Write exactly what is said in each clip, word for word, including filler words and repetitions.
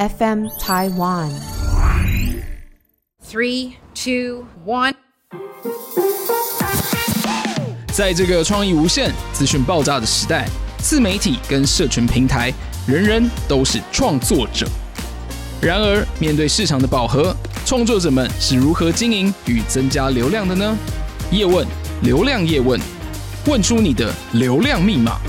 F M Taiwan. Three, two, one. 在这个创意无限、资讯爆炸的时代，自媒体跟社群平台，人人都是创作者。然而，面对市场的饱和，创作者们是如何经营与增加流量的呢？叶问，流量叶问，问出你的流量密码。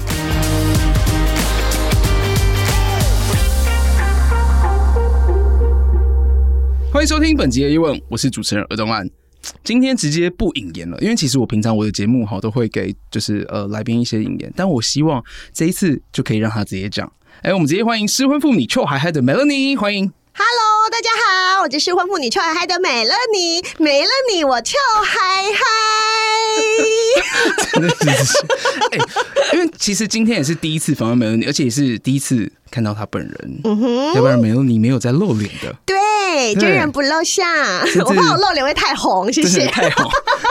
欢迎收听本集的叶问，我是主持人尔东安。今天直接不引言了，因为其实我平常我的节目都会给就是呃来宾一些引言，但我希望这一次就可以让他直接讲。哎，我们直接欢迎失婚妇女臭嗨嗨的 Melanie， 欢迎。 Hello， 大家好，我是失婚妇女臭嗨嗨的美乐妮，美乐妮我臭嗨嗨。 真的是，哎、欸，因为其实今天也是第一次访问美乐妮，而且也是第一次看到她本人，嗯哼，要不然美乐妮没有在露脸的。 对，真人不露相，我怕我露脸会太红，谢谢。 太红。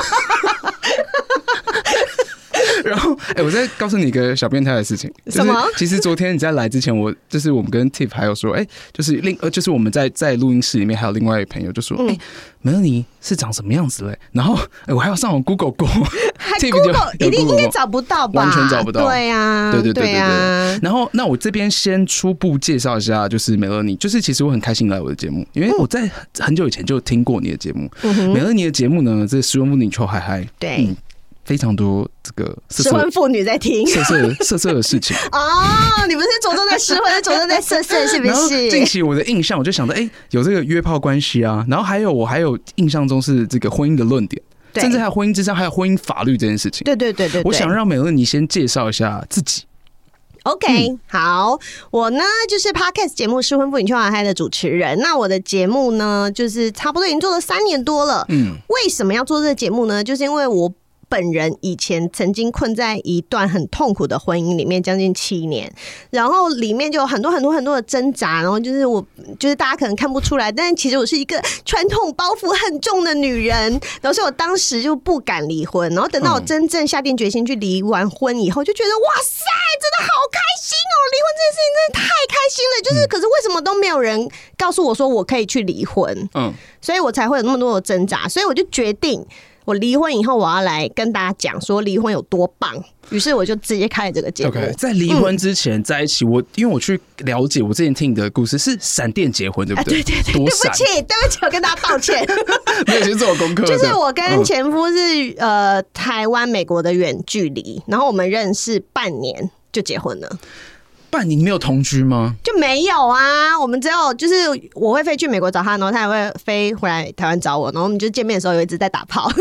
然后，哎、欸，我再告诉你一个小变态的事情，就是、 什么？ 其实昨天你在来之前，我就是我们跟 Tip 还有说，哎、欸，就是另呃，就是我们在在录音室里面还有另外一个朋友就说，哎、嗯，美乐妮是长什么样子嘞？然后，哎、欸，我还要上网 Google 过 ，Google 一定应该找不到吧？ 完全找不到。 对啊， 对对对对对。 啊、 然后，那我这边先初步介绍一下，就是美乐妮，就是其实我很开心来我的节目，因为我在很久以前就听过你的节目。嗯、美乐妮的节目呢，这失婚妇女臭嗨嗨， 对。嗯， 非常多这个失婚妇女在听色色色色的事情哦，你不是着重在失婚，是着重在色色，是不是？ 然后近期我的印象，我就想到，哎、欸，有这个约炮关系啊，然后还有我还有印象中是这个婚姻的论点，甚至还有婚姻之上，还有婚姻法律这件事情。 对对对 对, 对， 我想让美乐妮先介绍一下自己。 OK，、嗯、好，我呢就是 Podcast 节目《失婚妇女臭嗨嗨》的主持人。那我的节目呢，就是差不多已经做了三年多了。嗯，为什么要做这个节目呢？就是因为我本人以前曾经困在一段很痛苦的婚姻里面将近七年，然后里面就有很多很多很多的挣扎，然后就是我就是大家可能看不出来，但其实我是一个传统包袱很重的女人，然后所以我当时就不敢离婚，然后等到我真正下定决心去离完婚以后，就觉得哇塞，真的好开心哦！离婚这件事情真的太开心了，就是可是为什么都没有人告诉我说我可以去离婚？嗯，所以我才会有那么多的挣扎，所以我就决定。我离婚以后，我要来跟大家讲说离婚有多棒，于是我就直接开了这个节目。 Okay, 在离婚之前在一起，嗯、我因为我去了解，我之前听你的故事是闪电结婚，对不对？ 啊、对对对，对不起，对不起，我跟大家道歉。 没有去做功课。 就是我跟前夫是、嗯、呃台湾美国的远距离，然后我们认识半年就结婚了。 半年没有同居吗？ 就没有啊，我们只有就是我会飞去美国找他，然后他也会飞回来台湾找我，然后我们就见面的时候有一直在打炮，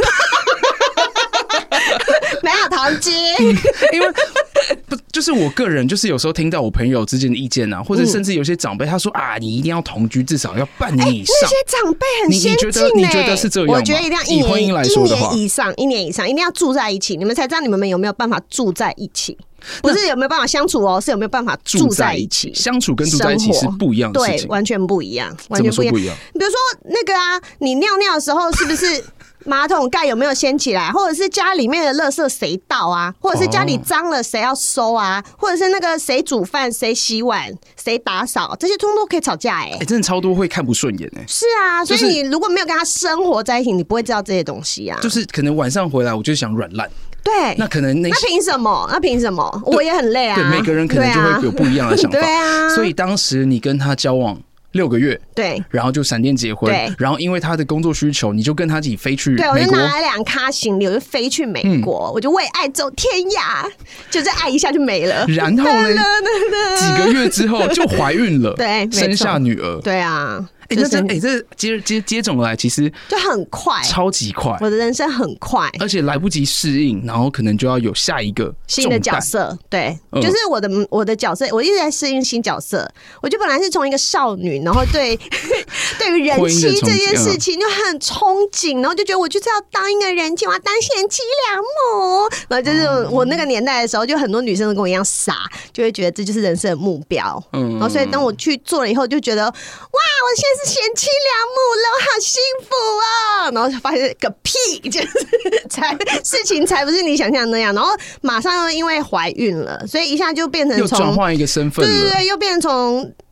没有同居、嗯， 因为不就是我个人就是有时候听到我朋友之间的意见啊，或者甚至有些长辈他说啊，你一定要同居至少要半年以上，欸、 那些长辈很先进、欸、 你, 你, 觉得你觉得是这样吗？ 我觉得一定要一年以婚姻来说的话， 一年以上，一年以上，一定要住在一起，你们才知道你们有没有办法住在一起。不是有没有办法相处哦，是有没有办法住在一起。 相处跟住在一起是不一样的事情， 对，完全不一样，完全不一样。 不一样比如说那个啊，你尿尿的时候是不是马桶盖有没有掀起来，或者是家里面的垃圾谁倒啊，或者是家里脏了谁要收啊，或者是那个谁煮饭、谁洗碗、谁打扫，这些通通都可以吵架哎、欸欸，真的超多会看不顺眼哎、欸。 是啊，所以你如果没有跟他生活在一起，你不会知道这些东西啊。 就是可能晚上回来我就想软烂。 对， 那可能那那凭什么？那凭什么？我也很累啊。 对，每个人可能就会有不一样的想法。 对啊， 所以当时你跟他交往六个月， 对， 然后就闪电结婚，对，然后因为他的工作需求，你就跟他一起飞去美国。 对，我就拿了两咖行李，我就飞去美国，嗯、我就为爱走天涯，就这爱一下就没了。 然后呢，几个月之后就怀孕了， 对， 生下女儿。 对啊。 哎、欸，那这哎、欸，这接接接踵来，其实就很快， 超级快。 我的人生很快， 而且来不及适应，然后可能就要有下一个新的角色。对，嗯、就是我的我的角色，我一直在适应新角色。我就本来是从一个少女，然后对对于人妻这件事情就很憧憬，然后就觉得我就是要当一个人妻，我要当贤妻良母。然后就是我那个年代的时候，就很多女生都跟我一样傻，就会觉得这就是人生的目标。嗯，然后所以当我去做了以后，就觉得哇，我现在是贤妻良母了，我好幸福啊！然后就发现个屁，就是才事情才不是你想象那样。然后马上又因为怀孕了，所以一下就变成又转换一个身份了， 对对对，又变成从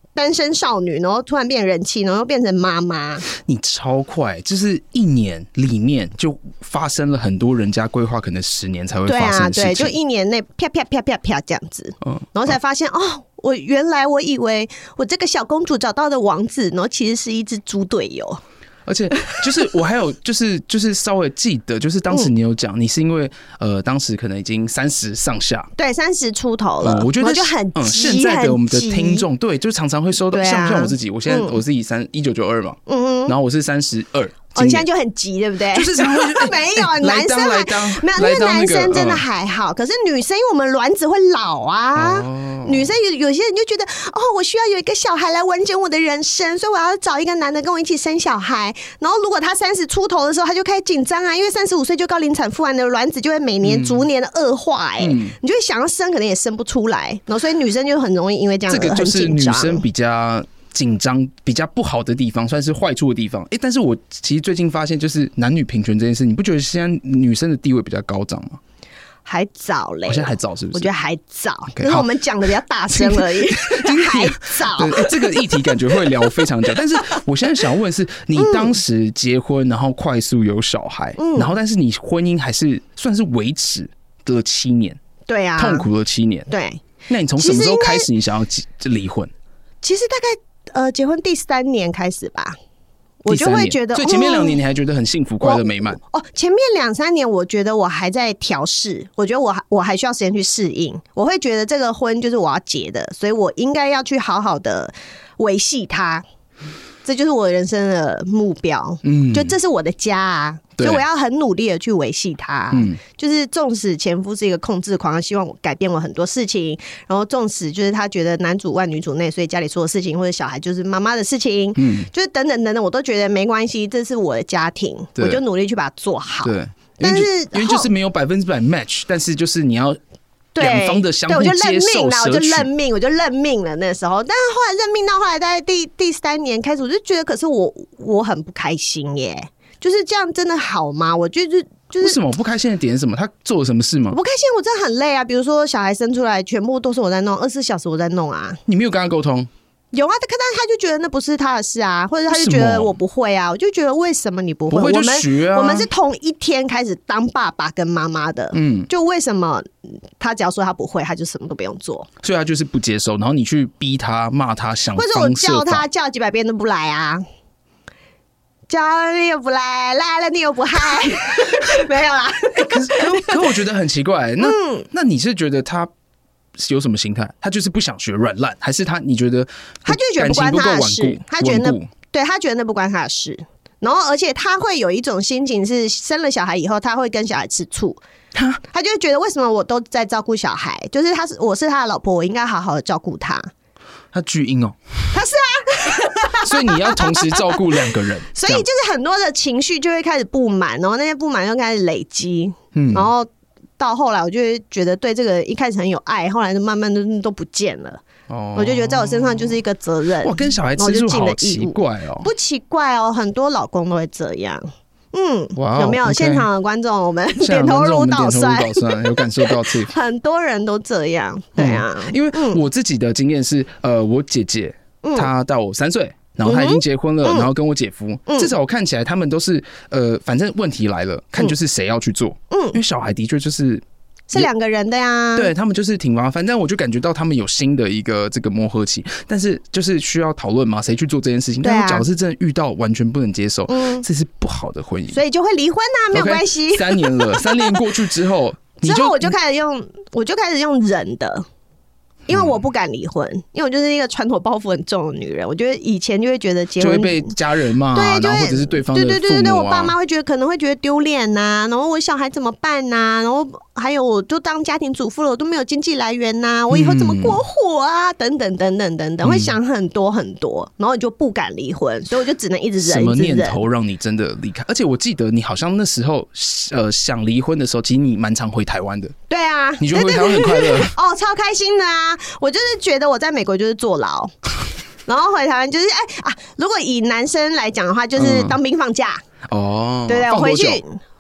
单身少女，然后突然变人妻，然后又变成妈妈。 你超快，就是一年里面就发生了很多人家规划可能十年才会发生的事情。对啊， 对，就一年内啪啪啪啪啪这样子，嗯，然后才发现、嗯、哦，我原来我以为我这个小公主找到的王子，然后其实是一只猪队友。 而且就是我还有就是就是稍微记得，就是当时你有讲，你是因为呃当时可能已经三十上下， 对，三十出头了、嗯， 我觉得就很急、 嗯，现在的我们的听众对，就常常会收到， 啊、 像像我自己，我现在、嗯、我自己三一九九二嘛，嗯，然后我是三十二。 哦，你现在就很急，对不对？ 就是常会没有、欸、男生来当没有，因为男生真的还好，嗯、可是女生因为我们卵子会老啊，哦、女生有有些人就觉得哦，我需要有一个小孩来完整我的人生，所以我要找一个男的跟我一起生小孩。然后如果他三十出头的时候，他就开始紧张啊，因为三十五岁就高龄产妇啊，你的卵子就会每年逐年的恶化、欸，哎、嗯，你就会想要生，可能也生不出来。然后所以女生就很容易因为这样而很紧张。这个就是女生比较紧张比较不好的地方，算是坏处的地方。哎、欸，但是我其实最近发现，就是男女平权这件事，你不觉得现在女生的地位比较高涨吗？ 还早嘞， 我、哦、现在还早是不是？ 我觉得还早， okay, 就是我们讲的比较大声而已，还早。 对、欸，这个议题感觉会聊非常久。但是我现在想要问的是，你当时结婚，然后快速有小孩，嗯、然后但是你婚姻还是算是维持了七年， 对啊， 痛苦了七年， 对。 那你从什么时候开始你想要离婚？ 其实大概。呃，结婚第三年开始吧，我就会觉得， 所以前面两年你还觉得很幸福、快乐、美满。 哦，前面两三年我觉得我还在调试，我觉得我还我还需要时间去适应。我会觉得这个婚就是我要结的，所以我应该要去好好的维系它。这就是我人生的目标，嗯，就这是我的家啊，所以我要很努力的去维系它。嗯，就是纵使前夫是一个控制狂，希望我改变我很多事情，然后纵使就是他觉得男主外女主内，所以家里所有事情或者小孩就是妈妈的事情，嗯，就是等等等等，我都觉得没关系，这是我的家庭，我就努力去把它做好。对，但是因为就是没有百分之百 match， 但是就是你要。两方的相互接受， 我就认命，我就认命了。那时候，但是后来认命到后来，大概第第三年开始，我就觉得，可是我我很不开心耶。就是这样，真的好吗？我觉得就是为什么我不开心的点是什么？他做了什么事吗？ 我不开心，我真的很累啊。比如说小孩生出来，全部都是我在弄，二十四小时我在弄啊。 你没有跟他沟通？ 有啊，但他就觉得那不是他的事啊，或者他就觉得我不会啊，我就觉得为什么你不会？ 不会就学啊。 我们我们是同一天开始当爸爸跟妈妈的，嗯，就为什么他只要说他不会，他就什么都不用做， 所以他就是不接受，然后你去逼他、骂他、想方设法， 或者我叫他叫几百遍都不来啊，叫你又不来，来了你又不嗨，没有啦。 欸、可是可可我觉得很奇怪，那、嗯、那你是觉得他？有什么心态？他就是不想学软烂，还是他？你觉得他就觉得不关他的事，他觉得那对他觉得那不关他的事。然后，而且他会有一种心情是，生了小孩以后，他会跟小孩吃醋。他就会觉得为什么我都在照顾小孩，就是他是我是他的老婆，我应该好好的照顾他。 他巨婴哦， 他是啊， 所以你要同时照顾两个人， 所以就是很多的情绪就会开始不满，然后那些不满就开始累积，嗯，然后。到后来，我就会觉得对这个一开始很有爱，后来就慢慢都都不见了。哦，我就觉得在我身上就是一个责任。 哇，跟小孩吃醋好奇怪哦， 不奇怪哦，很多老公都会这样。嗯，哇，有没有、okay. 现场的观众？我们点头如捣蒜， 有感受到这很多人都这样，对啊。 嗯、因为我自己的经验是，呃，我姐姐、嗯、她大我三岁。然后他已经结婚了，嗯、然后跟我姐夫、嗯，至少我看起来他们都是呃，反正问题来了，看就是谁要去做，嗯，因为小孩的确就是是两个人的呀， 对他们就是挺麻烦，但我就感觉到他们有新的一个这个磨合期，但是就是需要讨论嘛，谁去做这件事情。但是假如是真的遇到完全不能接受，嗯，这是不好的婚姻， 所以就会离婚呐、啊，没有关系。 Okay, 三年了，三年过去之后， 之后我就开始用，我就开始用忍的。因为我不敢离婚，因为我就是一个传统包袱很重的女人。我觉得以前就会觉得结婚就会被家人骂、啊， 对， 然后或者是对方的父母、啊、 对对对对，我爸妈会觉得可能会觉得丢脸呐，然后我小孩怎么办呐、啊？然后还有我就当家庭主妇了，我都没有经济来源呐、啊，我以后怎么过活啊？嗯、等等等等等等，会想很多很多，然后你就不敢离婚，所以我就只能一直忍。 什么念头让你真的离开？而且我记得你好像那时候呃想离婚的时候，其实你蛮常回台湾的。 对啊， 你觉得回台湾很快乐？ 哦，超开心的啊！我就是觉得我在美国就是坐牢，然后回台湾就是哎啊，如果以男生来讲的话，就是当兵放假、嗯、哦。对对，我回去。放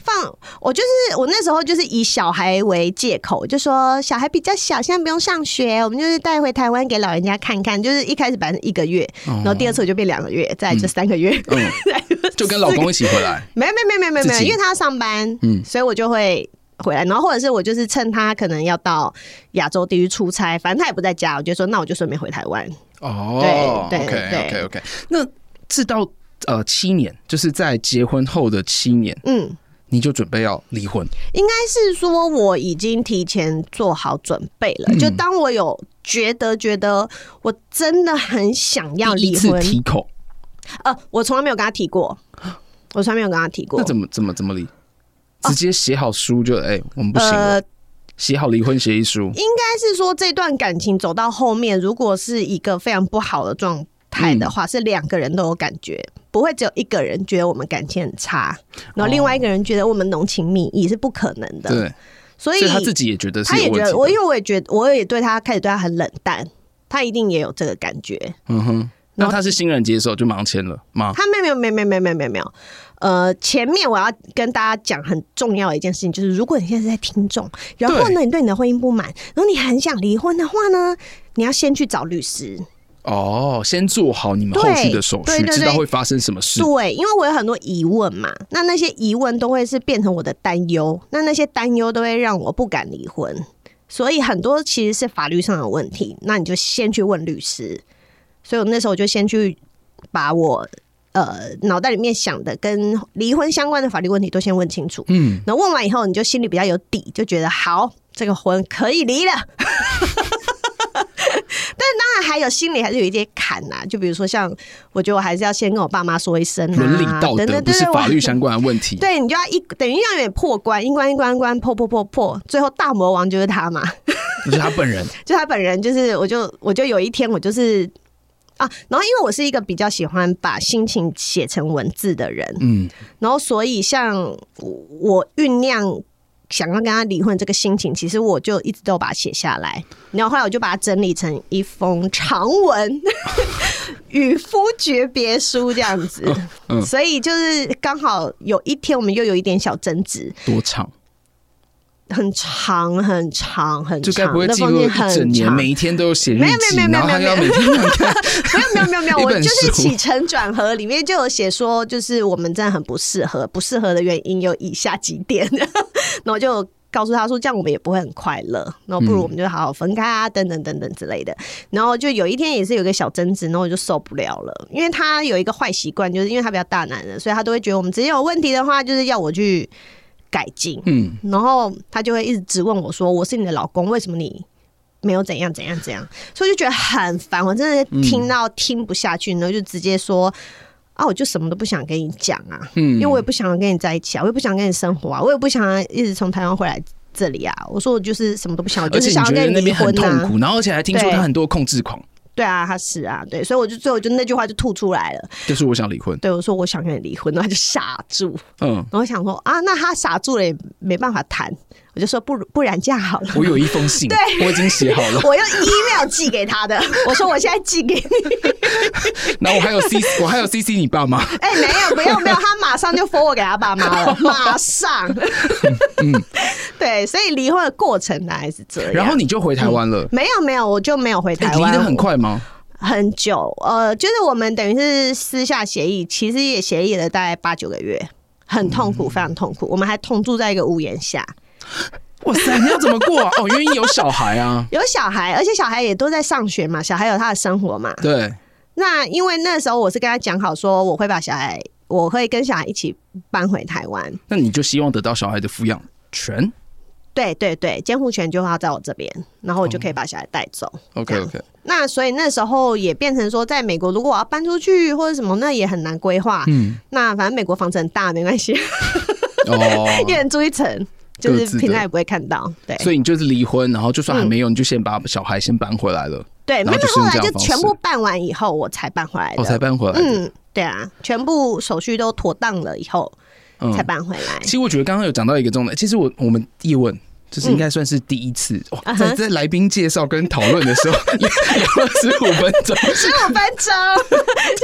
放，我就是我那时候就是以小孩为借口，就说小孩比较小，现在不用上学，我们就是带回台湾给老人家看看。就是一开始本来是一个月，哦、然后第二次我就变两个月，再来就三个月，嗯嗯、 就跟老公一起回来。 没有没有没有没有没有，因为他要上班，嗯，所以我就会回来，然后或者是我就是趁他可能要到亚洲地区出差，反正他也不在家，我就说那我就顺便回台湾。 哦，对对 OK OK OK， 那直到呃七年，就是在结婚后的七年，嗯，你就准备要离婚？ 应该是说我已经提前做好准备了，嗯、就当我有觉得觉得我真的很想要离婚， 第一次提口， 呃，我从来没有跟他提过，我从来没有跟他提过， 那怎么怎么怎么离？直接写好书就哎、欸，我们不行了。呃写好离婚协议书，应该是说这段感情走到后面，如果是一个非常不好的状态的话，嗯、是两个人都有感觉，不会只有一个人觉得我们感情很差，然后另外一个人觉得我们浓情蜜意，是不可能的。对，所以, 所以他自己也觉得是有问题的， 他也觉得我，因为我也觉得我也对他开始对他很冷淡，他一定也有这个感觉。 嗯哼，那他是欣然接受就忙签了吗？ 他没有没有没有没有没有没有没有。呃，前面我要跟大家讲很重要的一件事情，就是如果你现在是在听众，然后呢，你对你的婚姻不满，然后你很想离婚的话呢，你要先去找律师。 哦，先做好你们后续的手续，对对对，知道会发生什么事。 对，因为我有很多疑问嘛，那那些疑问都会是变成我的担忧，那那些担忧都会让我不敢离婚，所以很多其实是法律上的问题，那你就先去问律师。所以我那时候就先去把我。呃，脑袋里面想的跟离婚相关的法律问题都先问清楚，嗯，然后问完以后，你就心里比较有底，就觉得好，这个婚可以离了。但当然还有心里还是有一些坎啊，就比如说像，我觉得我还是要先跟我爸妈说一声啊， 伦理道德不是法律相关的问题。 对，你就要一等于要有点破关，一关一关一关破破破破，最后大魔王就是他嘛， 就是他本人， 就他本人，就是我就我就有一天我就是。啊，然后因为我是一个比较喜欢把心情写成文字的人，嗯，然后所以像我酝酿想要跟他离婚这个心情，其实我就一直都把它写下来，然后后来我就把它整理成一封长文与夫诀别书这样子，嗯嗯、所以就是刚好有一天我们又有一点小争执， 多长？ 很长很长很长， 就该不会记录一整年，每一天都有写日记， 没有没有没有没有没有每天这样看， 没有没有没有没有，我就是起承转合里面就有写说，就是我们真的很不适合，不适合的原因有以下几点，然后就告诉他说，这样我们也不会很快乐，然后不如我们就好好分开啊，等等等等之类的。然后就有一天也是有一个小争执，然后我就受不了了，因为他有一个坏习惯，就是因为他比较大男人，所以他都会觉得我们之间有问题的话，就是要我去。改进，嗯，然后他就会一直质问我说：“我是你的老公，为什么你没有怎样怎样怎样？”所以我就觉得很烦，我真的听到听不下去，然后就直接说：“啊，我就什么都不想跟你讲啊，嗯，因为我也不想跟你在一起啊，我也不想跟你生活啊，我也不想一直从台湾回来这里啊。”我说：“我就是什么都不想，我就是想要跟你离婚啊。”而且你觉得那边很痛苦，然后而且还听说他很多控制狂。 对啊，他是啊，对，所以我就最后就那句话就吐出来了， 就是我想离婚。 对，我说我想跟你离婚，然后他就傻住，嗯，然后想说啊，那他傻住了也没办法谈，我就说不不然这样好了， 我有一封信，对，我已经写好了， 我用 email 寄给他的，我说我现在寄给你， 然后我还有 C， 我还有 C C 你爸妈， 哎、欸，没有，不用，没有，他马上就 forward 给他爸妈了，马上，嗯，对，所以离婚的过程大概是这样， 然后你就回台湾了、嗯？ 没有，没有，我就没有回台湾， 离得很快吗？ 很久，呃，就是我们等于是私下协议，其实也协议了大概八九个月，很痛苦，非常痛苦。我们还同住在一个屋檐下。 哇塞，你要怎么过啊？哦，因为有小孩啊， 有小孩，而且小孩也都在上学嘛，小孩有他的生活嘛。 对。 那因为那时候我是跟他讲好说，我会把小孩，我会跟小孩一起搬回台湾。 那你就希望得到小孩的抚养权？ 对对对，监护权就要在我这边，然后我就可以把小孩带走。 Oh. OK OK。 那所以那时候也变成说，在美国如果我要搬出去或者什么，那也很难规划。嗯。那反正美国房子很大，没关系。哦。一人住一层，就是平常也不会看到。对。 所以你就是离婚，然后就算还没有，嗯、你就先把小孩先搬回来了。 对，没有，后来就全部办完以后，我才搬回来的。 我、哦、才搬回来的。 嗯，对啊，全部手续都妥当了以后，嗯、才搬回来。 其实我觉得刚刚有讲到一个重点，其实我我们叶问。就是应该算是第一次、嗯哦、在在来宾介绍跟讨论的时候聊了十五分钟， 十五分钟，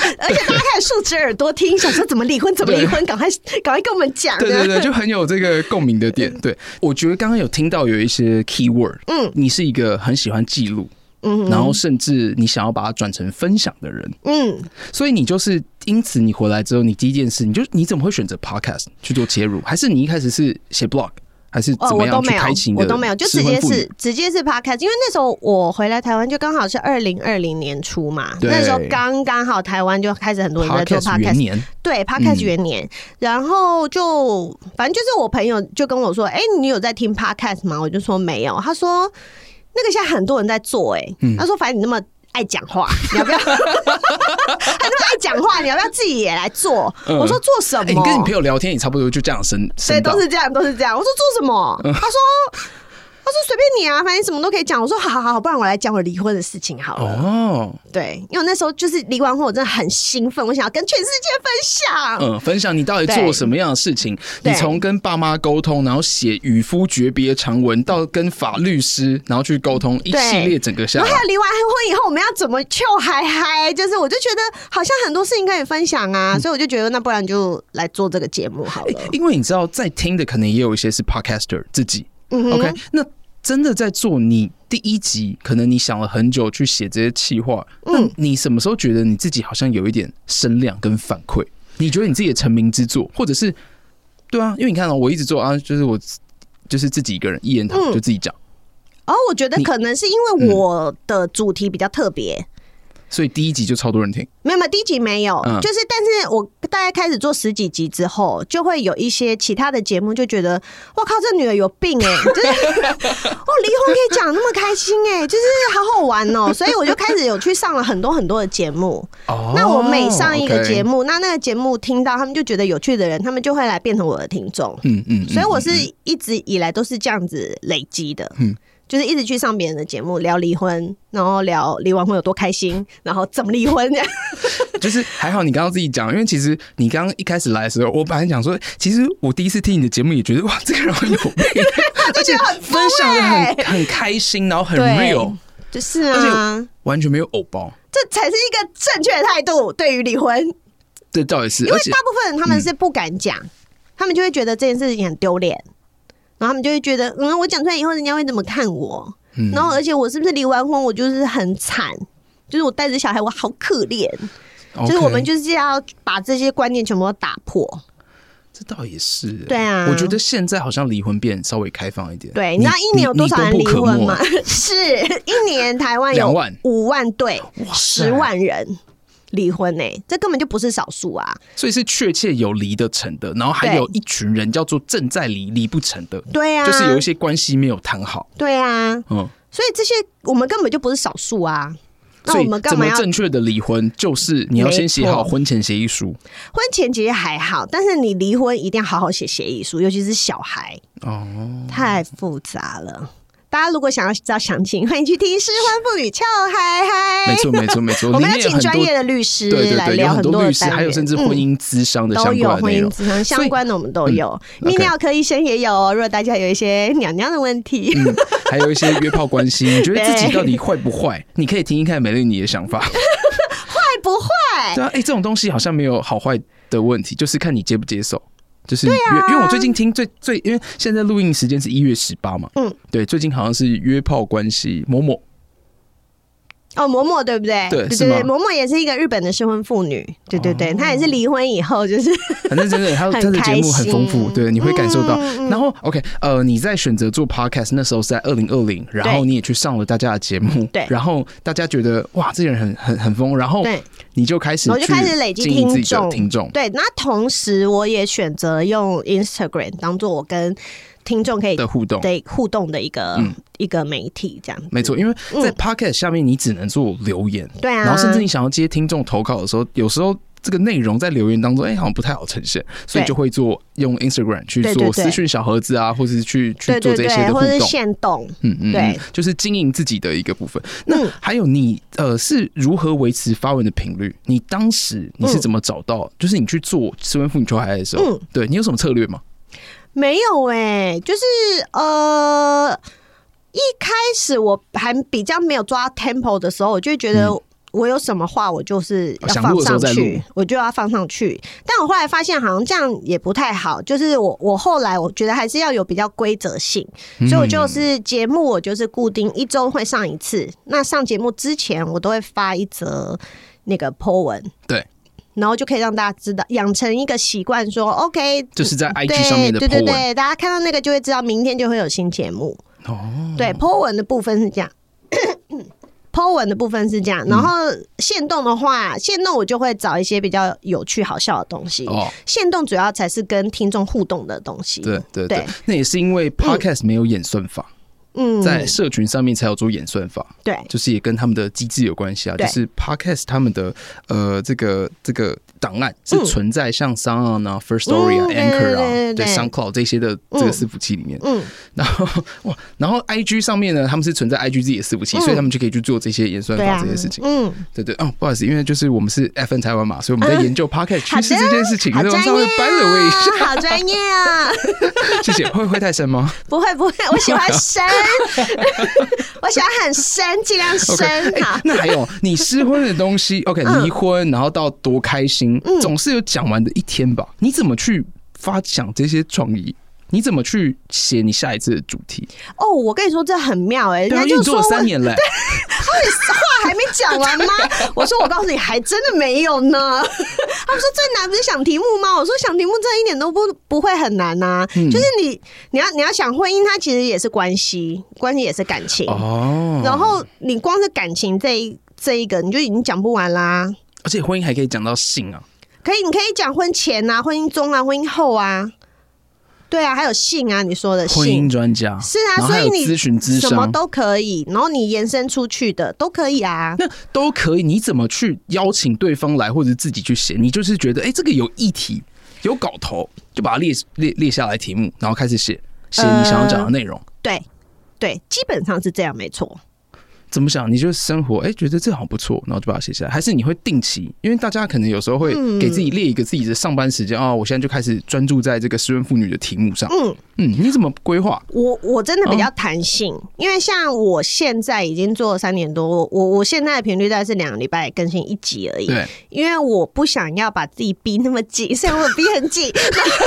而且大家开始竖直耳朵听，想说怎么离婚，怎么离婚，赶快赶快跟我们讲。 对对对，就很有这个共鸣的点。对，我觉得刚刚有听到有一些 keyword， 嗯，你是一个很喜欢记录。嗯，然后甚至你想要把它转成分享的人，嗯，所以你就是因此你回来之后，你第一件事，你就你怎么会选择 podcast 去做切入？还是你一开始是写 blog， 还是怎么样去开启你的？ 我都没有，就直接是直接是 podcast， 因为那时候我回来台湾就刚好是二零二零年初嘛，那时候刚刚好台湾就开始很多人在做 podcast， 元年对 podcast 元年，嗯，然后就反正就是我朋友就跟我说，哎，欸，你有在听 podcast 吗？我就说没有，他说。那个现在很多人在做，哎，欸嗯，他说反正你那么爱讲话，你要不要？他那么爱讲话，你要不要自己也来做？嗯，我说做什么？欸， 你跟你朋友聊天，也差不多就这样生， 对，都是这样，都是这样。我说做什么？嗯，他说。他说随便你啊，反正什么都可以讲。我说好好好，不然我来讲我离婚的事情好了。哦，对，因为我那时候就是离完婚，我真的很兴奋，我想要跟全世界分享。 嗯，分享你到底做什么样的事情？你从跟爸妈沟通，然后写与夫诀别长文，到跟法律师，然后去沟通一系列整个下来。 然后还有离完婚以后，我们要怎么就嗨嗨？就是我就觉得好像很多事情可以分享啊，嗯，所以我就觉得那不然就来做这个节目好了。 欸，因为你知道，在听的可能也有一些是 podcaster 自己。嗯，OK， 那真的在做你第一集，可能你想了很久去写这些企划，那你什么时候觉得你自己好像有一点声量跟反馈？你觉得你自己的成名之作，或者是对啊？因为你看哦，我一直做啊，就是我就是自己一个人一言堂就自己讲。 哦，我觉得可能是因为我的主题比较特别。 所以第一集就超多人听， 没有没有，第一集没有，嗯，就是但是我大概开始做十几集之后，就会有一些其他的节目就觉得，哇靠，这女儿有病哎，欸，就是哦，离婚可以讲那么开心哎，欸，就是好好玩哦，喔，所以我就开始有去上了很多很多的节目。哦，那我每上一个节目， okay，那那个节目听到他们就觉得有趣的人，他们就会来变成我的听众。嗯嗯，所以我是一直以来都是这样子累积的。嗯。就是一直去上别人的节目聊离婚，然后聊离完婚有多开心，然后怎么离婚这样。 就是还好你刚刚自己讲，因为其实你刚刚一开始来的时候，我本来讲说，其实我第一次听你的节目也觉得哇，这个人很有病，而且分享的很很开心，然后很 real， 就是啊， 完全没有偶包， 这才是一个正确的态度对于离婚。 这倒也是， 因为大部分人他们是不敢讲，嗯，他们就会觉得这件事情很丢脸。然后他们就会觉得，嗯，我讲出来以后，人家会怎么看我？嗯，然后而且我是不是离完婚，我就是很惨，就是我带着小孩，我好可怜。Okay， 就是我们就是要把这些观念全部都打破。 这倒也是， 对啊。 我觉得现在好像离婚变稍微开放一点。 对，你知道一年有多少人离婚吗？是一年台湾有五万对，十万人。离婚呢，欸，这根本就不是少数啊！ 所以是确切有离得成的，然后还有一群人叫做正在离离不成的， 对啊， 就是有一些关系没有谈好， 对啊，嗯，所以这些我们根本就不是少数啊。那我们干嘛要？ 怎么正确的离婚？就是你要先写好婚前协议书。 婚前其实还好，但是你离婚一定要好好写协议书，尤其是小孩哦，太复杂了。大家如果想要知道详情，欢迎去听《失婚妇女俏嗨嗨》。 没错，没错，没错。 我们要请专业的律师来聊很多的单元， 还有甚至婚姻咨商的相关的内容， 都有婚姻咨商相关的我们都有。泌尿科医生也有哦。如果大家有一些娘娘的问题， 嗯，还有一些约炮关系，你觉得自己到底坏不坏？你可以听一看美乐你的想法。 坏不坏？ 对啊，哎，这种东西好像没有好坏的问题，就是看你接不接受。就是约、啊、因为我最近听最最，因为现在录音时间是一月十八嘛，嗯，对，最近好像是约炮关系某某， 哦，嬷嬷对不对？ 对， 对对对，嬷嬷也是一个日本的失婚妇女，对对对，她、哦、也是离婚以后就是， 反正真的，她她的节目很丰富，对，你会感受到。嗯、然后 OK， 呃，你在选择做 podcast 那时候是在二零二零，然后你也去上了大家的节目，对，然后大家觉得哇，这个人很很很疯，然后你就开始我就开始累积听众， 听众对，那同时我也选择用 Instagram 当做我跟听众可以的互动的互动的一个、嗯、一个媒体，这样子没错。因为在 Podcast 下面你只能做留言， 对啊， 然后甚至你想要接听众投稿的时候，有时候这个内容在留言当中，哎、欸，好像不太好呈现，所以就会做用 Instagram 去做私讯小盒子啊，或者是去去做这些的互动， 或者是限动， 嗯嗯，对，就是经营自己的一个部分。那还有你呃是如何维持发文的频率？你当时你是怎么找到？嗯、就是你去做失婚妇女秋嗨的时候，嗯、对你有什么策略吗？ 没有哎、欸，就是呃，一开始我还比较没有抓 tempo 的时候，我就觉得我有什么话我就是要放上去，我就要放上去。但我后来发现好像这样也不太好，就是我我后来我觉得还是要有比较规则性，所以我就是节目我就是固定一周会上一次，那上节目之前我都会发一则那个 po 文， 对。 然后就可以让大家知道，养成一个习惯，说 OK， 就是在 I G 上面的 po 文， 对对对，大家看到那个就会知道明天就会有新节目。哦，对 ，po 文的部分是这样，po 文的部分是这样，然后限动的话，限动我就会找一些比较有趣好笑的东西。哦，限动主要才是跟听众互动的东西。 对对 对, 对，那也是因为 Podcast 没有演算法。嗯嗯，在社群上面才有做演算法，对，就是也跟他们的机制有关系啊。就是 Podcast 他们的呃这个这个档案是存在像 Sound 啊、First Story 啊、Anchor 啊、对 SoundCloud 这些的这个伺服器里面。嗯，然后哇，然后 I G 上面呢，他们是存在 I G 自己的伺服器，所以他们就可以去做这些演算法这些事情。嗯，对对哦，不好意思，因为就是我们是 F N 台湾嘛，所以我们在研究 Podcast 趋势这件事情，所以我稍微掰了我一下， 好专业啊！ 谢谢，会会太深吗？ 不会不会，我喜欢深。我喜欢很深，尽量深。 Okay, 好、欸，那还有你失婚的东西 ，OK， 离婚，然后到多开心，嗯、总是有讲完的一天吧？你怎么去发想这些创意？你怎么去写你下一次的主题？ 哦，我跟你说这很妙哎、欸，人家就说做了三年嘞、欸， 话还没讲完吗？我说我告诉你，还真的没有呢。他们说最难不是想题目吗？我说想题目这一点都不不会很难呐、啊嗯，就是你你要你要想婚姻，它其实也是关系，关系也是感情哦。然后你光是感情这一这一个，你就已经讲不完啦。 而且婚姻还可以讲到性啊， 可以，你可以讲婚前啊、婚姻中啊、婚姻后啊。对啊，还有性啊，你说的性婚姻专家是啊，所以你咨询咨商什么都可以，然后你延伸出去的都可以啊， 那都可以。你怎么去邀请对方来，或者自己去写？你就是觉得哎、欸，这个有议题、有稿头，就把它列列列下来题目，然后开始写写你想要讲的内容。呃、 对对，基本上是这样，没错。 怎么想？你就生活，哎、欸，觉得这好不错，然后就把它写下来。还是你会定期？因为大家可能有时候会给自己列一个自己的上班时间啊、嗯哦，我现在就开始专注在这个失婚妇女的题目上。嗯嗯，你怎么规划？ 我我真的比较弹性、哦，因为像我现在已经做了三年多，我我现在的频率大概是两个礼拜更新一集而已。对，因为我不想要把自己逼那么紧，虽然我逼很紧，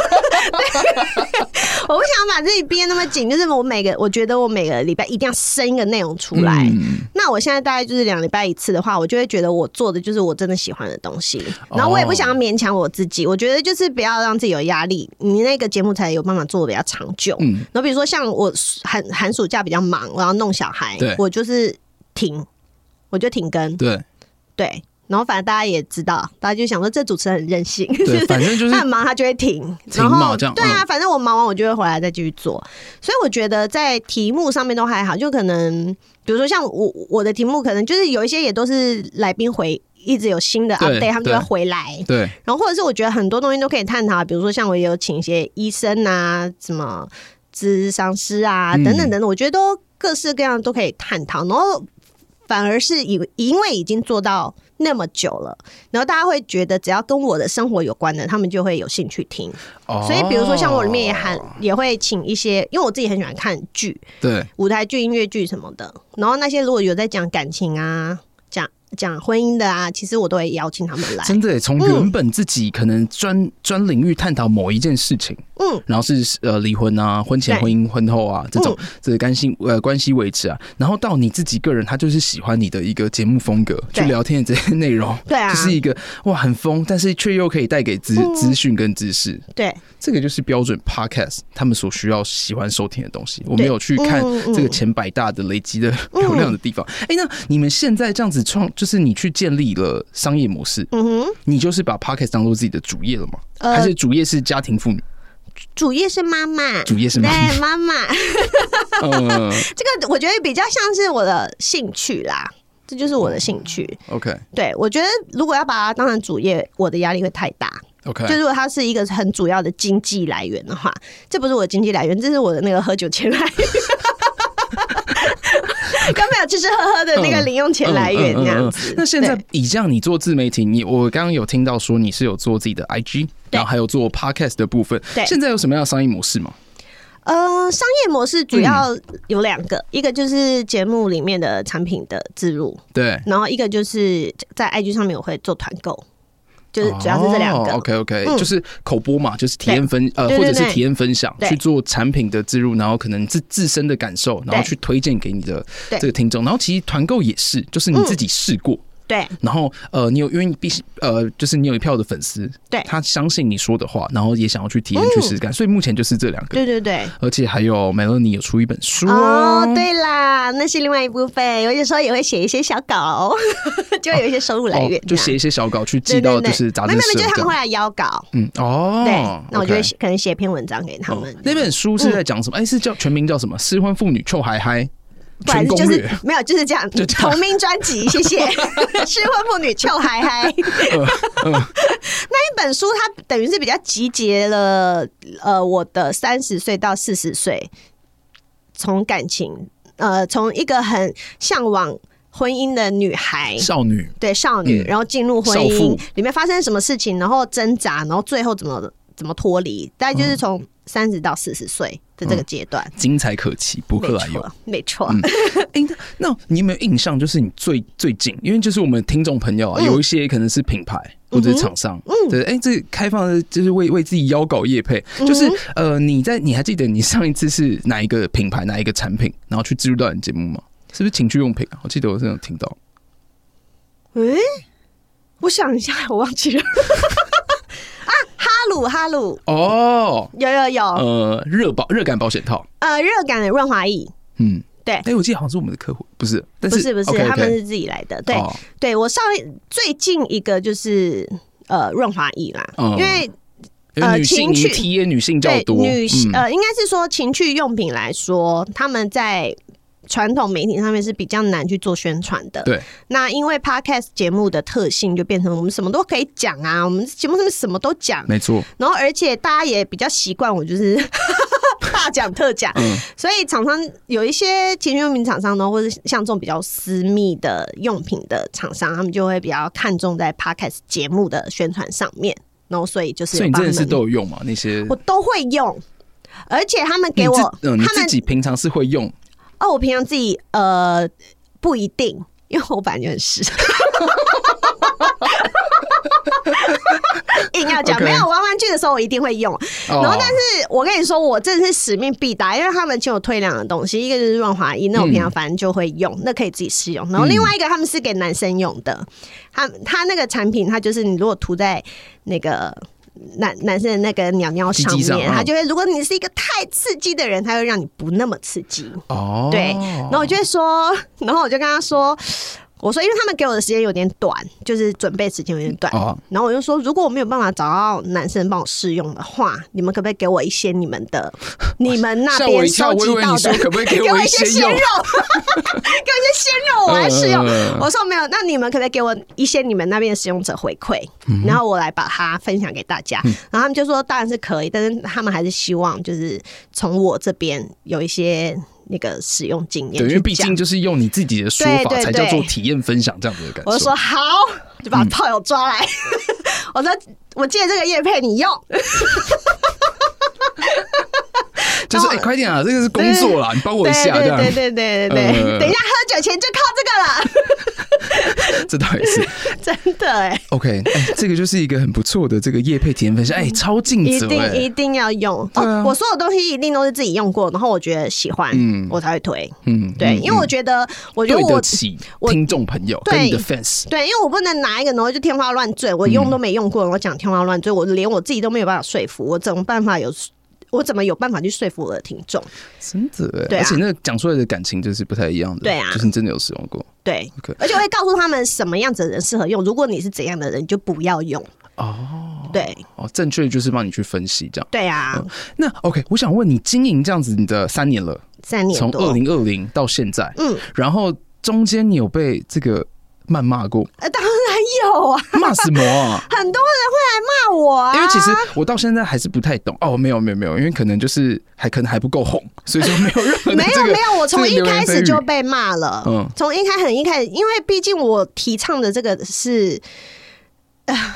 我不想把自己逼那么紧，就是我每个我觉得我每个礼拜一定要生一个内容出来。嗯，那我现在大概就是两礼拜一次的话，我就会觉得我做的就是我真的喜欢的东西，然后我也不想要勉强我自己。我觉得就是不要让自己有压力，你那个节目才有办法做的比较长久。嗯，然后比如说像我寒寒暑假比较忙，我要弄小孩，我就是停，我就停更。对对。然后反正大家也知道，大家就想说这主持人很任性， 对，反正就是他很忙，他就会停， 停然后这样， 对啊，反正我忙完我就会回来再继续做。所以我觉得在题目上面都还好，就可能比如说像我我的题目，可能就是有一些也都是来宾回，一直有新的 update， 他们就会回来，对。然后或者是我觉得很多东西都可以探讨，比如说像我也有请一些医生啊，什么諮商師啊，等等等等，我觉得都各式各样都可以探讨，然后反而是因为已经做到那么久了，然后大家会觉得只要跟我的生活有关的，他们就会有兴趣听。哦、所以比如说像我里面也喊也会请一些，因为我自己很喜欢看剧，对，舞台剧、音乐剧什么的，然后那些如果有在讲感情啊，讲讲婚姻的啊，其实我都会邀请他们来。 真的耶，从原本自己可能专专领域探讨某一件事情，嗯，然后是呃离婚啊、婚前、婚姻、婚后啊这种、嗯、这个关系呃关系维持啊，然后到你自己个人，他就是喜欢你的一个节目风格，去聊天的这些内容，对啊，就是一个哇很疯，但是却又可以带给资资讯跟知识，对，这个就是标准 podcast 他们所需要喜欢收听的东西。我没有去看这个前百大的累积的流量的地方。哎、嗯嗯欸，那你们现在这样子创，就是你去建立了商业模式，嗯哼，你就是把 podcast 当做自己的主业了吗？呃、还是主业是家庭妇女？ 主业是妈妈， 主业是妈妈， 对妈妈。呃、这个我觉得比较像是我的兴趣啦，这就是我的兴趣。OK， 对，我觉得如果要把它当成主业，我的压力会太大。OK， 就如果它是一个很主要的经济来源的话，这不是我的经济来源，这是我的那个喝酒钱来源。根本有吃吃喝喝的那个零用钱来源这样子。嗯嗯嗯嗯、 那现在以这样，你做自媒体，你我刚刚有听到说你是有做自己的 I G， 然后还有做 Podcast 的部分。现在有什么样的商业模式吗？ 呃，商业模式主要有两个，嗯、一个就是节目里面的产品的置入， 对， 然后一个就是在 I G 上面我会做团购。就是主要是这两个、 哦、，OK OK，、嗯、就是口播嘛，就是体验分呃， 对对对或者是体验分享，去做产品的植入，然后可能自自身的感受，然后去推荐给你的这个听众。然后其实团购也是，就是你自己试过。嗯对， 然后呃，你有因为你必须呃，就是你有一票的粉丝， 对， 他相信你说的话，然后也想要去体验、嗯、去试试看，所以目前就是这两个， 对对对， 而且还有 Melody 有出一本书哦， 哦对啦，那是另外一部分，有些时候也会写一些小稿，就会有一些收入来源、哦哦，就写一些小稿去寄到就是杂志社， 没有没有，就是他们会来邀稿， 嗯哦， 对，那我就会可能写篇文章给他们。哦、 那本书是在讲什么？哎、嗯，是叫全名叫什么？失婚妇女臭嗨嗨。 不然就是没有，就是这样。同名专辑，谢谢。失婚妇女臭嗨嗨。那一本书，它等于是比较集结了呃我的三十岁到四十岁，从感情呃从一个很向往婚姻的女孩少女， 对少女，嗯、然后进入婚姻里面发生什么事情，然后挣扎，然后最后怎么怎么脱离，大概就是从三十到四十岁。在这个阶段、嗯， 精彩可期，博客来有， 没错。 嗯欸、那你有没有印象？就是你最最近，因为就是我们听众朋友啊，嗯、有一些可能是品牌或者是厂商，嗯，对，哎、欸，这开放的就是为为自己邀稿业配，嗯、就是呃，你在你还记得你上一次是哪一个品牌哪一个产品，然后去植入到你节目吗？是不是情趣用品啊？我记得我是有听到。 哎、欸，我想一下，我忘记了。哈鲁哈鲁哦，有有有， 呃，热保热感保险套， 呃，热感的润滑液，嗯，对， 哎、欸，我记得好像是我们的客户，不是，但是不是不是 okay, okay 他们是自己来的，对，哦、对我上最近一个就是呃润滑液啦，嗯、因为呃情趣 T A 女性较多， 女、嗯、呃应该是说情趣用品来说，他们在传统媒体上面是比较难去做宣传的。 对， 那因为 Podcast 节目的特性就变成我们什么都可以讲啊，我们节目上面什么都讲， 没错。 然后而且大家也比较习惯我就是大讲特讲，嗯、所以厂商有一些情趣用品厂商呢，或者像这种比较私密的用品的厂商，他们就会比较看重在 Podcast 节目的宣传上面。然后所以就是有， 所以你真的是都有用吗？那些我都会用，而且他们给我， 你, 嗯、你自己平常是会用。 哦，我平常自己呃不一定，因为我本来就很湿。硬要讲、okay. 没有玩玩具的时候我一定会用， oh. 然后但是我跟你说我真的是使命必达，因为他们请我推两个东西，一个就是润滑液，那我平常反正就会用、嗯、那可以自己试用，然后另外一个他们是给男生用的，他他那个产品它就是你如果涂在那个男男生的那个鸟鸟上面，他就会，如果你是一个太刺激的人，他会让你不那么刺激。哦，对，然后我就会说，然后我就跟他说，我说因为他们给我的时间有点短，就是准备时间有点短，哦、然后我就说，如果我没有办法找到男生帮我试用的话，你们可不可以给我一些你们的你们那边收集到的， 可不可以给我一些鲜肉，给我一些鲜肉我来试用？呃、我说没有，那你们可不可以给我一些你们那边的使用者回馈，嗯、然后我来把它分享给大家？嗯、然后他们就说当然是可以，但是他们还是希望就是从我这边有一些那个使用经验， 对，因为毕竟就是用你自己的说法才叫做体验分享这样子的感受。 我就说好，就把炮友抓来。嗯、我说我借这个业配你用。 就是哎、欸，快点啊！这个是工作啦，你帮我一下，这样。 对对对对对对、呃，等一下喝酒前就靠这个了。 这倒也是真的哎、欸。 OK， 哎、欸，这个就是一个很不错的这个业配体验分享，哎、欸，超尽责、欸， 一定一定要用。啊哦、我所有东西一定都是自己用过，然后我觉得喜欢，嗯，我才会推。嗯，对，嗯、因为我觉得，我觉得我对得起听众朋友跟你的 fans。 对，因为我不能拿一个然后就天花乱坠，我用都没用过，我讲天花乱坠，我连我自己都没有办法说服，我怎么办法有？我怎么有办法去说服我的听众？ 真的哎、啊，而且那个讲出来的感情就是不太一样的。 对啊， 就是你真的有使用过。 对， okay. 而且我会告诉他们什么样子的人适合用。如果你是怎样的人，你就不要用。哦，对， 哦，正确就是帮你去分析这样。 对啊，嗯、 那 OK， 我想问你，经营这样子你的三年了， 三年从二零二零到现在，嗯，然后中间你有被这个谩骂过？ 呃，当然有啊， 骂什么啊？ 很多人会来骂我啊， 因为其实我到现在还是不太懂哦，没有没有没有，因为可能就是还可能还不够红，所以说没有任何的、这个、 没有没有，我从一开始就被骂了，嗯，从一开始很一开始，因为毕竟我提倡的这个是，呃，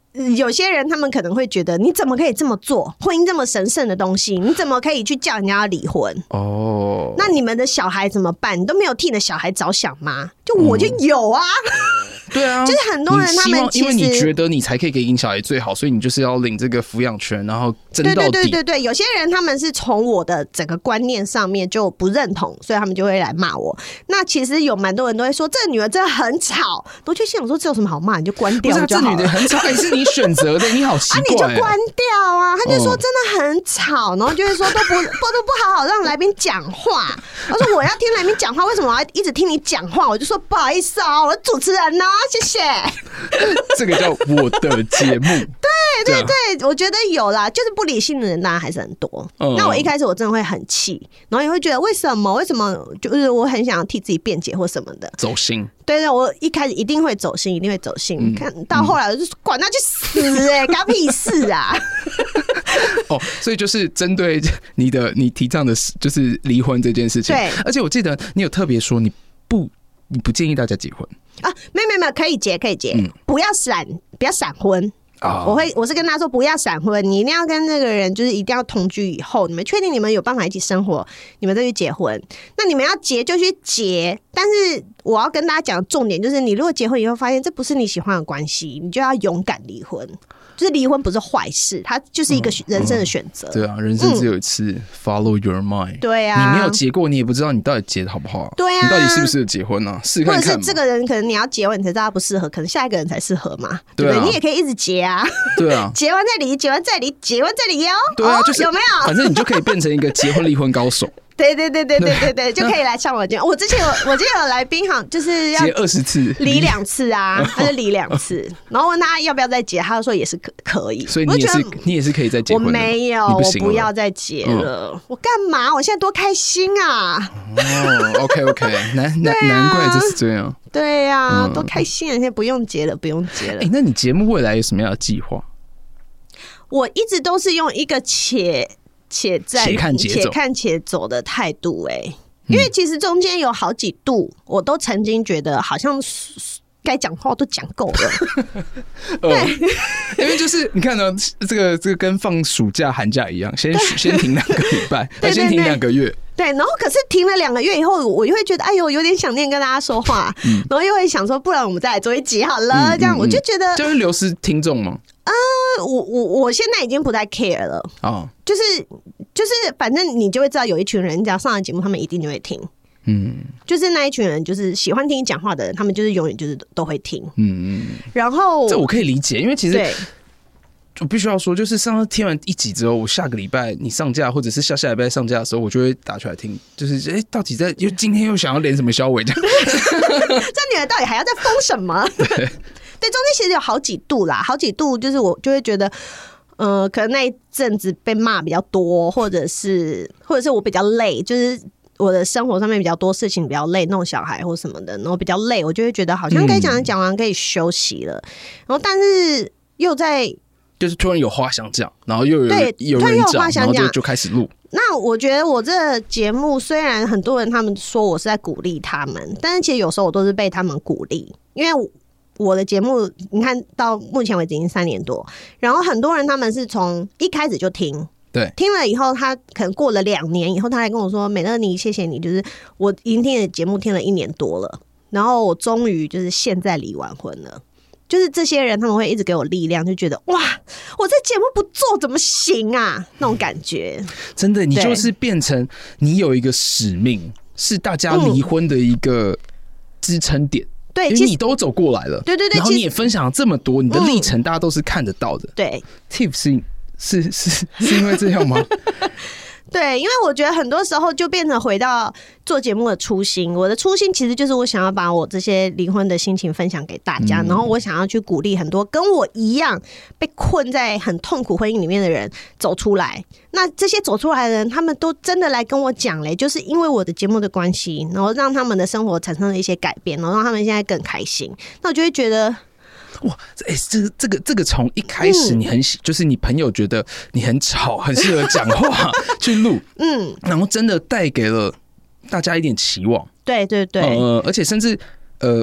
有些人他们可能会觉得，你怎么可以这么做？婚姻这么神圣的东西，你怎么可以去叫人家要离婚？哦，那你们的小孩怎么办？你都没有替你的小孩着想吗？就我就有啊。嗯对啊， 就是很多人他们其实因为你觉得你才可以给你小孩最好，所以你就是要领这个抚养权，然后争到底。 对对对对对，有些人他们是从我的整个观念上面就不认同，所以他们就会来骂我。那其实有蛮多人都会说，这个女的真的很吵，我就心想说，这有什么好骂？你就关掉就好了。 不是、啊、这女的很吵，也是你选择的，你好奇怪、欸。啊， 你就关掉啊！他就说真的很吵，然后就会说都不都都不好好让来宾讲话。我说我要听来宾讲话，为什么我要一直听你讲话？我就说不好意思啊、喔，我是主持人哦、喔，谢谢。 这个叫我的节目。 对对对，我觉得有啦，就是不理性的人当然还是很多。嗯、那我一开始我真的会很气，然后也会觉得为什么为什么，就是我很想要替自己辩解或什么的， 走心。 对对，我一开始一定会走心，一定会走心。嗯、看到后来我就管他去死哎、欸，干屁事啊！ 哦，所以就是针对你的你提倡的，就是离婚这件事情。对，而且我记得你有特别说你不你不建议大家结婚。 啊，没有没有没有，可以结可以结，嗯、不要闪不要闪婚。Oh. 我会我是跟他说不要闪婚，你一定要跟那个人就是一定要同居以后，你们确定你们有办法一起生活，你们再去结婚。那你们要结就去结，但是我要跟大家讲重点就是，你如果结婚以后发现这不是你喜欢的关系，你就要勇敢离婚。就是离婚不是坏事，它就是一个人生的选择、嗯嗯。对啊，人生只有一次、嗯、，follow your mind。对啊， 你没有结过，你也不知道你到底结的好不好。 对啊， 你到底适不适合结婚啊？试看看嘛。 或者是这个人可能你要结完你才知道他不适合，可能下一个人才适合嘛，对不对？对啊、你也可以一直结啊。 对啊， 结完再离，结完再离，结完再离哦。 对啊， 哦、 就是有没有？ 反正你就可以变成一个结婚离婚高手。 对对对对对对对，就可以来上我节目。我之前有，我之前有来宾好就是要结二十次， 离两次啊，他就离两次，然后问他要不要再结，他就说也是可可以。 所以你也是你也是可以再结婚的。 我没有， 不我不要再结了。嗯、我干嘛？我现在多开心啊！ 哦 ，OK OK， 难难、啊、难怪就是这样。 对呀、啊，嗯、多开心啊！现在不用结了，不用结了。 哎、欸，那你节目未来有什么样的计划？ 我一直都是用一个且。且在且看且走且看且走的态度、欸，因为其实中间有好几度，我都曾经觉得好像该讲话都讲够了。对， 因为就是你看呢，这个这个跟放暑假寒假一样，先先停两个礼拜，再先停两个月。 对，然后可是停了两个月以后，我又会觉得，哎呦，有点想念跟大家说话，嗯、然后又会想说，不然我们再来做一集好了，嗯、这样我就觉得， 就会流失听众吗？ 呃，我我我现在已经不太 care 了，哦，就是就是，反正你就会知道，有一群人只要上了节目，他们一定就会听，嗯，就是那一群人，就是喜欢听你讲话的人，他们就是永远就是都会听，嗯嗯，然后这我可以理解，因为其实我必须要说，就是上次听完一集之后，我下个礼拜你上架，或者是下下礼拜上架的时候，我就会打出来听，就是哎、欸，到底在又今天又想要连什么消尾这样， 这女人到底还要再封什么？对，中间其实有好几度啦，好几度就是我就会觉得，呃，可能那一阵子被骂比较多，或者是或者是我比较累，就是我的生活上面比较多事情比较累，弄小孩或什么的，然后比较累，我就会觉得好像该讲的讲完可以休息了，嗯、然后但是又在就是突然有话想讲，然后又有对有人讲，然后就就开始录。 那我觉得我这个节目虽然很多人他们说我是在鼓励他们，但是其实有时候我都是被他们鼓励，因为我。我的节目，你看到目前为止已经三年多，然后很多人他们是从一开始就听， 对， 听了以后，他可能过了两年以后，他来跟我说：“美乐妮，谢谢你，就是我已经听你的节目听了一年多了，然后我终于就是现在离完婚了。”就是这些人他们会一直给我力量，就觉得哇，我这节目不做怎么行啊？那种感觉， 真的，你就是变成你有一个使命，是大家离婚的一个支撑点。嗯对，因为你都走过来了， 对对对， 然后你也分享了这么多，你的历程大家都是看得到的。嗯、 对 ，Tiff 是是是是因为这样吗？ 对，因为我觉得很多时候就变成回到做节目的初心。我的初心其实就是我想要把我这些离婚的心情分享给大家，嗯、然后我想要去鼓励很多跟我一样被困在很痛苦婚姻里面的人走出来。那这些走出来的人，他们都真的来跟我讲嘞，就是因为我的节目的关系，然后让他们的生活产生了一些改变，然后让他们现在更开心。那我就会觉得。 哇，哎、欸，这个这个这个从一开始你很喜，嗯、就是你朋友觉得你很吵，很适合讲话去录，嗯，然后真的带给了大家一点期望， 对对对， 呃，而且甚至呃，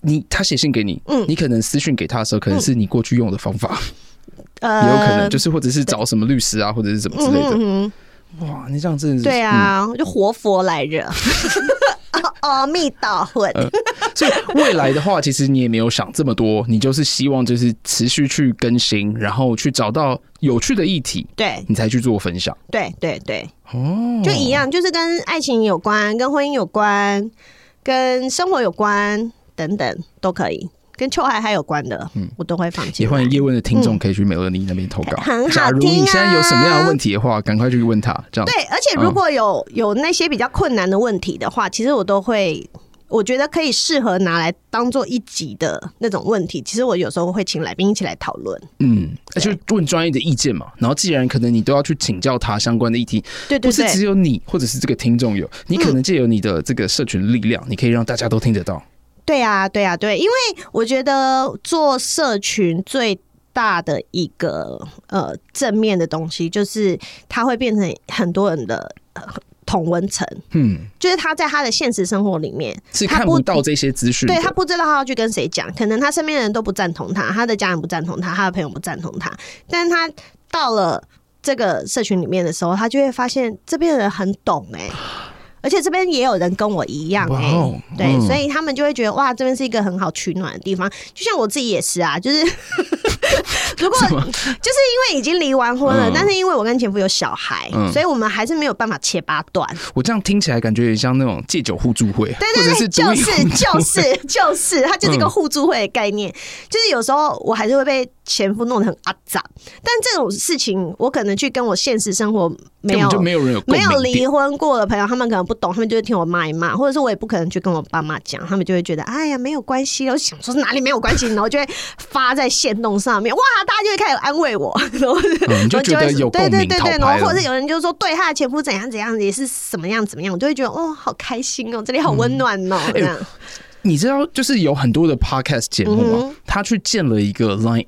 你他写信给你，嗯，你可能私讯给他的时候，可能是你过去用的方法， 呃， 也有可能就是或者是找什么律师啊，或者是什么之类的。嗯嗯嗯哇，你这样真的是对啊，嗯、就活佛来着。阿弥陀佛、呃。 所以未来的话，其实你也没有想这么多，你就是希望就是持续去更新，然后去找到有趣的议题， 对， 你才去做分享。 对对对，哦，就一样，就是跟爱情有关、跟婚姻有关、跟生活有关等等都可以。跟秋海还有关的，嗯，我都会放进来。 也欢迎叶问的听众可以去美乐妮那边投稿。 很好听啊！ 假如你现在有什么样的问题的话，赶快去问他。这样对，而且如果有、嗯、有那些比较困难的问题的话，其实我都会，我觉得可以适合拿来当做一集的那种问题。其实我有时候会请来宾一起来讨论。嗯， 而且问专业的意见嘛。然后既然可能你都要去请教他相关的议题， 对对对， 不是只有你或者是这个听众有，你可能借由你的这个社群力量，你可以让大家都听得到。 对啊，对啊，对，因为我觉得做社群最大的一个呃正面的东西，就是它会变成很多人的、呃、同温层。嗯，就是他在他的现实生活里面是看不到这些资讯， 对他不知道他要去跟谁讲，可能他身边的人都不赞同他，他的家人不赞同他，他的朋友不赞同他，但是他到了这个社群里面的时候，他就会发现这边的人很懂哎、欸。而且这边也有人跟我一样哎、欸 wow, 对、嗯，所以他们就会觉得哇，这边是一个很好取暖的地方。就像我自己也是啊，就是如果就是因为已经离完婚了、嗯，但是因为我跟前夫有小孩、嗯，所以我们还是没有办法切八段。 我这样听起来感觉也像那种戒酒互助会， 对对对，是就是就是就是，它就是一个互助会的概念。嗯、就是有时候我还是会被前夫弄得很阿杂，但这种事情我可能去跟我现实生活没有就没有人有没有离婚过的朋友，他们可能不懂，他们就会听我骂一骂，或者是我也不可能去跟我爸妈讲，他们就会觉得哎呀没有关系。我想说哪里没有关系，然后就会发在限动上面，哇，大家就会开始安慰我，然后、 嗯、你就觉得有共鸣， 对对对对，然后或者是有人就说对他的前夫怎样怎样，也是什么样怎么样，我就会觉得哦好开心哦，这里好温暖哦、嗯、这样。欸你知道，就是有很多的 podcast 节目啊、嗯，他去建了一个 Line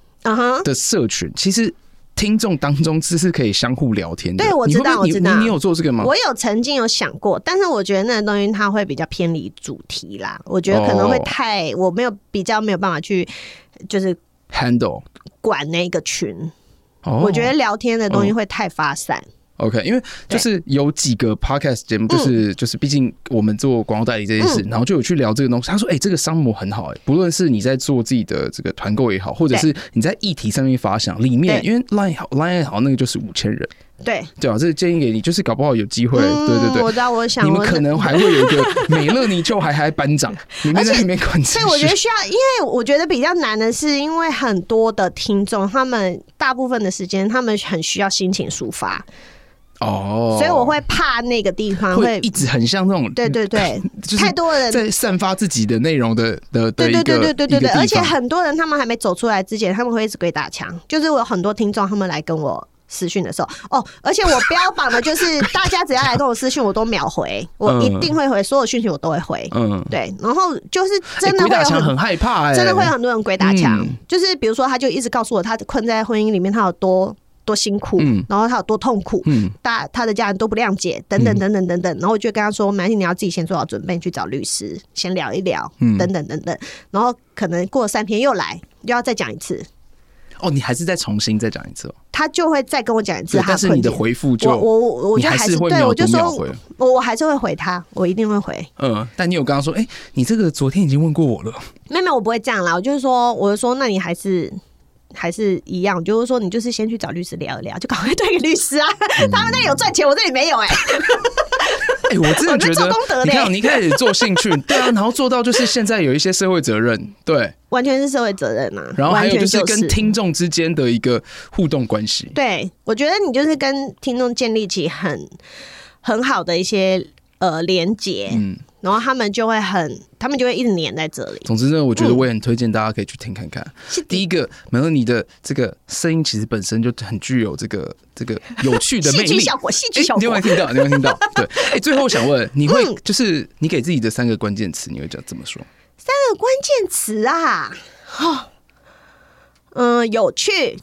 at 的社群，其实听众当中只是可以相互聊天的。 对，我知道，我知道。 你, 你有做这个吗？ 我有曾经有想过，但是我觉得那个东西它会比较偏离主题啦。我觉得可能会太，哦、我没有比较没有办法去，就是 handle 管那个群。哦、我觉得聊天的东西会太发散。嗯 OK， 因为就是有几个 podcast 节目，就是、嗯、就是，毕竟我们做广告代理这件事、嗯，然后就有去聊这个东西。他说：“哎、欸，这个商模很好、欸，哎，不论是你在做自己的这个团购也好，或者是你在议题上面发想，里面因为 Line 好 Line 好那个就是五千人，对对啊，这个建议给你，就是搞不好有机会、嗯，对对对， 我知道，我想你们可能还会有一个美乐妮就还还班长，你们在里面管制。 所以我觉得需要，因为我觉得比较难的是，因为很多的听众，他们大部分的时间，他们很需要心情抒发。”哦，所以我会怕那个地方会一直很像那种， 对对对， 就是太多人在散发自己的内容的的的一个，对对对对对， 而且很多人他们还没走出来之前，他们会一直鬼打墙。就是我有很多听众，他们来跟我私讯的时候，哦，而且我标榜的就是大家只要来跟我私讯，我都秒回，我一定会回，所有讯息我都会回，嗯，对，然后就是真的会有 很,、欸、 很害怕、欸， 真的会有很多人鬼打墙、嗯，就是比如说他就一直告诉我他困在婚姻里面，他有多。多辛苦、嗯，然后他有多痛苦，嗯，大他的家人都不谅解，等等等等等等，然后我就跟他说，没关系，你要自己先做好准备，去找律师先聊一聊，嗯，等等等等，然后可能过了三天又来，又要再讲一次。 哦，你还是再重新再讲一次、哦， 他就会再跟我讲一次， 但是你的回复就我我我就还是对我就说，我我还是会回他，我一定会回。 嗯，但你有跟他说，哎、欸，你这个昨天已经问过我了， 没有没有，我不会这样啦，我就是说，我就说，那你还是。还是一样，就是说你就是先去找律师聊一聊，就赶快对个律师啊、嗯！他们那里有赚钱，我这里没有哎、欸。 哎、欸，我真的觉得，你看，你开始做兴趣，对啊，然后做到就是现在有一些社会责任，对， 完全是社会责任啊。 然后还有就是跟听众之间的一个互动关系。 对，我觉得你就是跟听众建立起很很好的一些呃连结，嗯。然后他们就会很，他们就会一直黏在这里。 总之呢，我觉得我也很推荐大家可以去听看看。嗯、第一个，美乐妮的这个声音其实本身就很具有这个这个有趣的魅力， 戏剧效果，戏剧效果。 你有没有听到？你有没有听到？对，哎，最后想问，你会、嗯、就是你给自己的三个关键词，你会讲怎么说？ 三个关键词啊，哦，嗯、呃，有趣，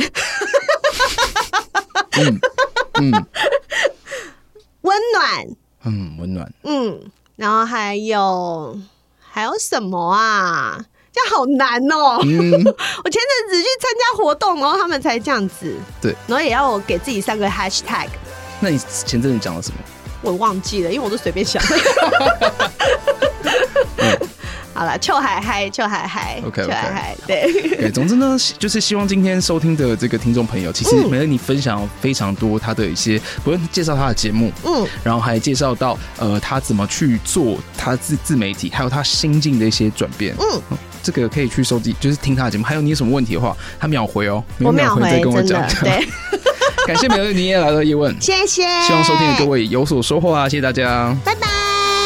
嗯嗯，温暖， 嗯，温暖， 嗯。然后还有还有什么啊？这样好难哦、喔！嗯、我前阵子去参加活动，然后他们才这样子， 对， 然后也要我给自己三个 hashtag。 那你前阵子讲了什么？ 我忘记了，因为我都随便想。嗯、好了，臭海嗨，臭海嗨 ，OK OK，, 臭海嗨，对。 Okay, 总之呢，就是希望今天收听的这个听众朋友，其实美乐妮分享非常多他的一些，不论介绍他的节目，嗯，然后还介绍到呃他怎么去做他自自媒体，还有他心境的一些转变，嗯。嗯这个可以去收集，就是听他的节目。还有你有什么问题的话，他秒回哦， 我秒回再跟我讲。 对， 感谢美乐妮也来了叶问， 谢谢。 希望收听的各位有所收获啊，谢谢大家， 拜拜。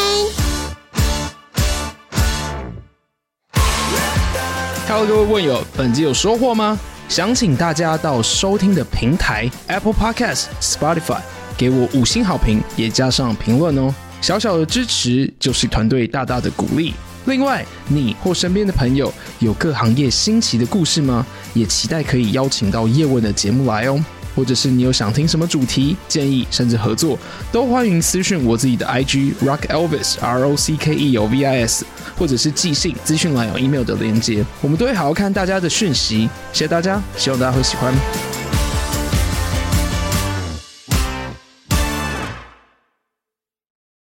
Hello， 各位问友，本集有收获吗？想请大家到收听的平台 Apple Podcast、Spotify 给我五星好评，也加上评论哦。小小的支持就是团队大大的鼓励。另外，你或身边的朋友有各行业新奇的故事吗？也期待可以邀请到叶问的节目来哦。或者是你有想听什么主题、建议，甚至合作，都欢迎私讯我自己的 I G Rock Elvis R O C K E L V I S， 或者是寄信，资讯栏有 email 的连结，我们都会好好看大家的讯息。谢谢大家，希望大家会喜欢。